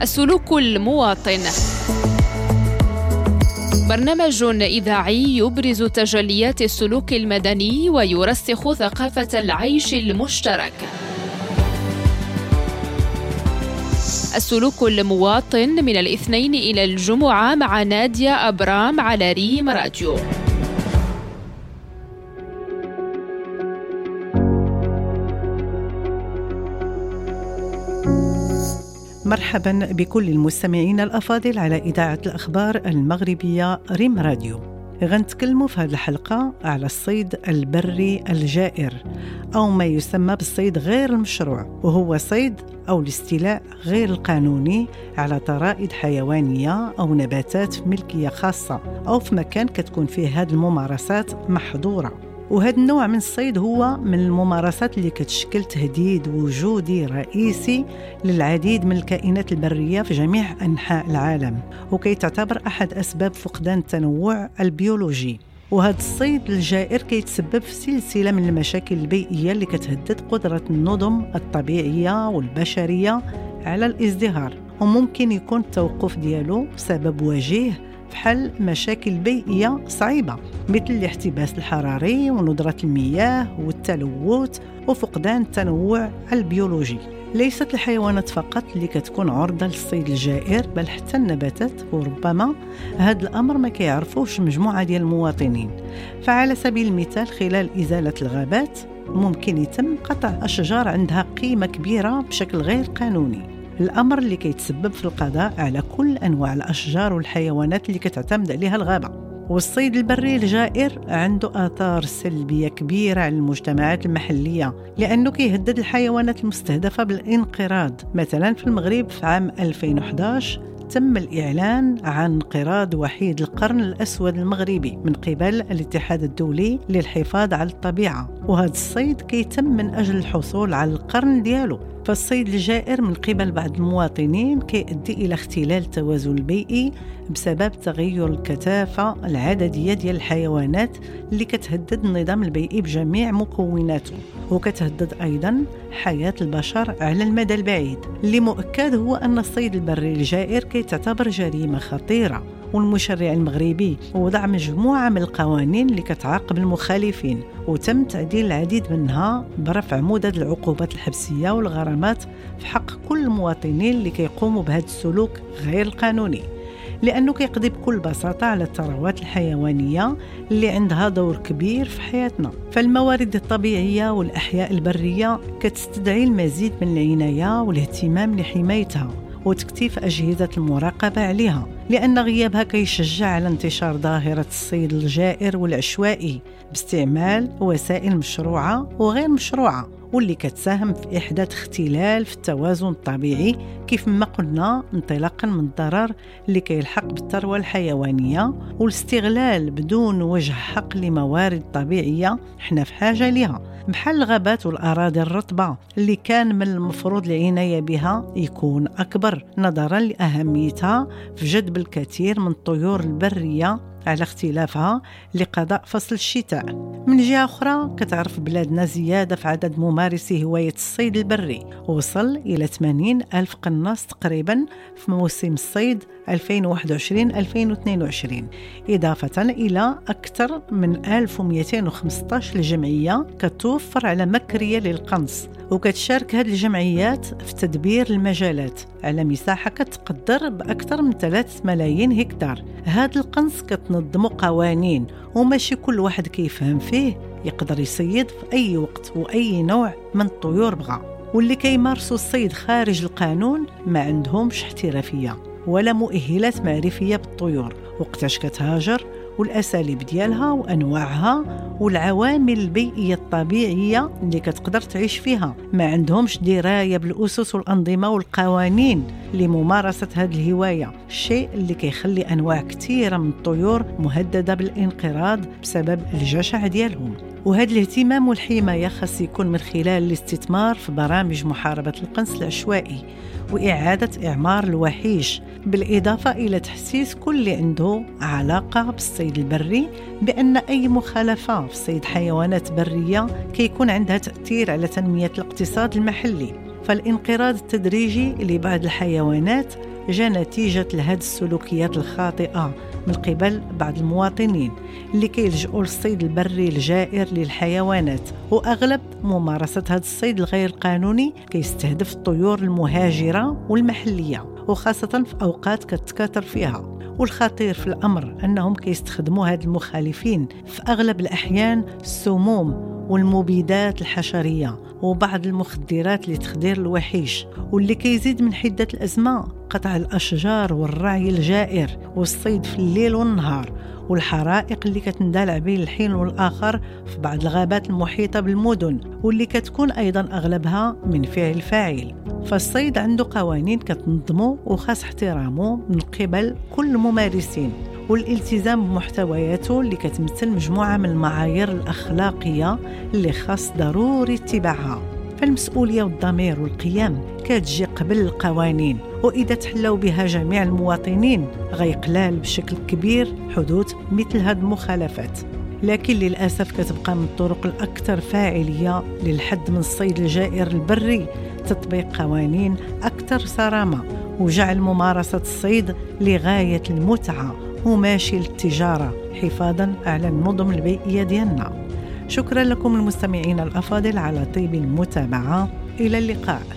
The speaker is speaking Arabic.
السلوك المواطن، برنامج إذاعي يبرز تجليات السلوك المدني ويرسخ ثقافة العيش المشترك. السلوك المواطن من الاثنين إلى الجمعة مع نادية أبرام على ريم راديو. مرحبا بكل المستمعين الأفاضل على إذاعة الأخبار المغربية ريم راديو. غنتكلموا في هذه الحلقة على الصيد البري الجائر أو ما يسمى بالصيد غير المشروع، وهو صيد أو الاستيلاء غير القانوني على طرائد حيوانية أو نباتات في ملكية خاصة أو في مكان كتكون فيه هذه الممارسات محظورة. وهذا النوع من الصيد هو من الممارسات اللي كتشكل تهديد وجودي رئيسي للعديد من الكائنات البرية في جميع أنحاء العالم، وكيتعتبر أحد أسباب فقدان التنوع البيولوجي. وهذا الصيد الجائر كيتسبب في سلسلة من المشاكل البيئية اللي كتهدد قدرة النظم الطبيعية والبشرية على الازدهار، وممكن يكون التوقف ديالو بسبب وجيه في حل مشاكل بيئية صعيبة مثل الاحتباس الحراري وندرة المياه والتلوث وفقدان التنوع البيولوجي. ليست الحيوانات فقط اللي كتكون عرضة للصيد الجائر، بل حتى النباتات، وربما هذا الأمر ما كيعرفوش مجموعة ديال المواطنين. فعلى سبيل المثال خلال إزالة الغابات ممكن يتم قطع أشجار عندها قيمة كبيرة بشكل غير قانوني، الأمر اللي كيتسبب في القضاء على كل أنواع الأشجار والحيوانات اللي كتعتمد عليها الغابة. والصيد البري الجائر عنده آثار سلبية كبيرة على المجتمعات المحلية، لأنه كيهدد الحيوانات المستهدفة بالانقراض. مثلا في المغرب في عام 2011 تم الإعلان عن انقراض وحيد القرن الأسود المغربي من قبل الاتحاد الدولي للحفاظ على الطبيعة، وهذا الصيد كيتم من أجل الحصول على القرن ديالو. فالصيد الجائر من قبل بعض المواطنين كيؤدي إلى اختلال التوازن البيئي بسبب تغير الكثافة العددية ديال الحيوانات اللي كتهدد النظام البيئي بجميع مكوناته، وكتهدد أيضا حياة البشر على المدى البعيد. اللي مؤكد هو أن الصيد البري الجائر كيتعتبر جريمة خطيرة، والمشرع المغربي وضع مجموعة من القوانين اللي كتعاقب المخالفين، وتم تعديل العديد منها برفع مدد العقوبات الحبسية والغرامات في حق كل المواطنين اللي كيقوموا بهذا السلوك غير القانوني، لأنه كيقضي بكل بساطة على الثروات الحيوانية اللي عندها دور كبير في حياتنا. فالموارد الطبيعية والأحياء البرية كتستدعي المزيد من العناية والاهتمام لحمايتها وتكثيف أجهزة المراقبة عليها، لأن غيابها كيشجع على انتشار ظاهرة الصيد الجائر والعشوائي باستعمال وسائل مشروعة وغير مشروعة، واللي كتساهم في إحداث اختلال في التوازن الطبيعي كيف ما قلنا، انطلاقا من الضرر اللي كيلحق بالثروة الحيوانية والاستغلال بدون وجه حق لموارد طبيعية حنا في حاجة لها، بحال الغابات والأراضي الرطبة اللي كان من المفروض العناية بها يكون أكبر نظرا لأهميتها في جذب الكثير من الطيور البرية على اختلافها لقضاء فصل الشتاء. من جهة أخرى كتعرف بلادنا زيادة في عدد ممارسي هواية الصيد البري، وصل إلى 80 ألف قناص تقريبا في موسم الصيد 2021-2022، إضافة إلى أكثر من 1215 جمعية كتوفر على مكرية للقنص، وكتشارك هذه الجمعيات في تدبير المجالات على مساحة كتقدر بأكثر من 3 ملايين هكتار. هذا القنص كتنظم قوانين، وماشي كل واحد كيفهم فيه يقدر يصيد في أي وقت وأي نوع من الطيور بغا، واللي كيمارسوا الصيد خارج القانون ما عندهمش احترافية ولا مؤهلات معرفية بالطيور، وقتاش كتهاجر والأساليب ديالها وأنواعها والعوامل البيئية الطبيعية اللي كتقدر تعيش فيها. ما عندهمش دراية بالأسس والأنظمة والقوانين لممارسة هذه الهواية، الشيء اللي كيخلي أنواع كثيرة من الطيور مهددة بالانقراض بسبب الجشع ديالهم. وهذا الاهتمام والحماية خاص يكون من خلال الاستثمار في برامج محاربة القنص العشوائي وإعادة إعمار الوحيش، بالإضافة إلى تحسيس كل اللي عنده علاقة بالصيد البري بأن أي مخالفة في صيد حيوانات برية كيكون عندها تأثير على تنمية الاقتصاد المحلي. فالانقراض التدريجي لبعض الحيوانات جاء نتيجة لهذه السلوكيات الخاطئة من قبل بعض المواطنين اللي كيلجؤوا للصيد البري الجائر للحيوانات. وأغلب ممارسة هذا الصيد الغير قانوني كيستهدف الطيور المهاجرة والمحلية، وخاصة في أوقات كتكاثر فيها. والخطير في الأمر أنهم كيستخدموا هاد المخالفين في أغلب الأحيان السموم والمبيدات الحشرية وبعض المخدرات لتخدير الوحيش، واللي كيزيد من حدة الأزمة قطع الأشجار والرعي الجائر والصيد في الليل والنهار، والحرائق اللي كتندلع بين الحين والآخر في بعض الغابات المحيطة بالمدن، واللي كتكون أيضا أغلبها من فعل فاعل. فالصيد عنده قوانين كتنظمه وخاص احترامه من قبل كل الممارسين، والالتزام بمحتوياته اللي كتمثل مجموعة من المعايير الأخلاقية اللي خاص ضروري اتباعها. فالمسؤولية والضمير والقيام كتجي قبل القوانين، وإذا تحلوا بها جميع المواطنين غيقلال بشكل كبير حدوث مثل هذه المخالفات. لكن للأسف كتبقى من الطرق الأكثر فاعلية للحد من الصيد الجائر البري تطبيق قوانين أكثر صرامة وجعل ممارسة الصيد لغاية المتعة وماشي للتجارة حفاظاً على النظم البيئية ديالنا. شكرا لكم المستمعين الأفاضل على طيب المتابعة. إلى اللقاء.